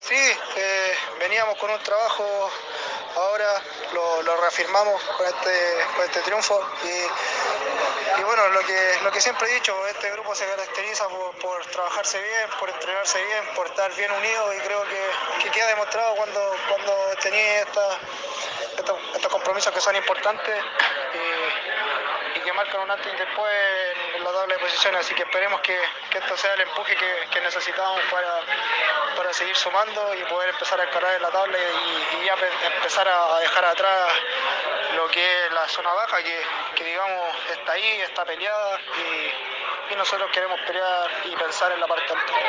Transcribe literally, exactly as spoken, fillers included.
Sí, eh, veníamos con un trabajo, ahora lo, lo reafirmamos con este, con este triunfo y, y bueno, lo que, lo que siempre he dicho, este grupo se caracteriza por, por trabajarse bien, por entrenarse bien, por estar bien unidos y creo que, que queda demostrado cuando, cuando tenéis esta, estos, estos compromisos que son importantes y, y que marcan un antes y después en, en la tabla de posiciones, así que esperemos que, que esto sea el empuje que, que necesitamos para, para seguir sumando y poder empezar a escalar en la tabla y, y ya empezar a, a dejar atrás lo que es la zona baja, que, que digamos está ahí, está peleada y, y nosotros queremos pelear y pensar en la parte alta.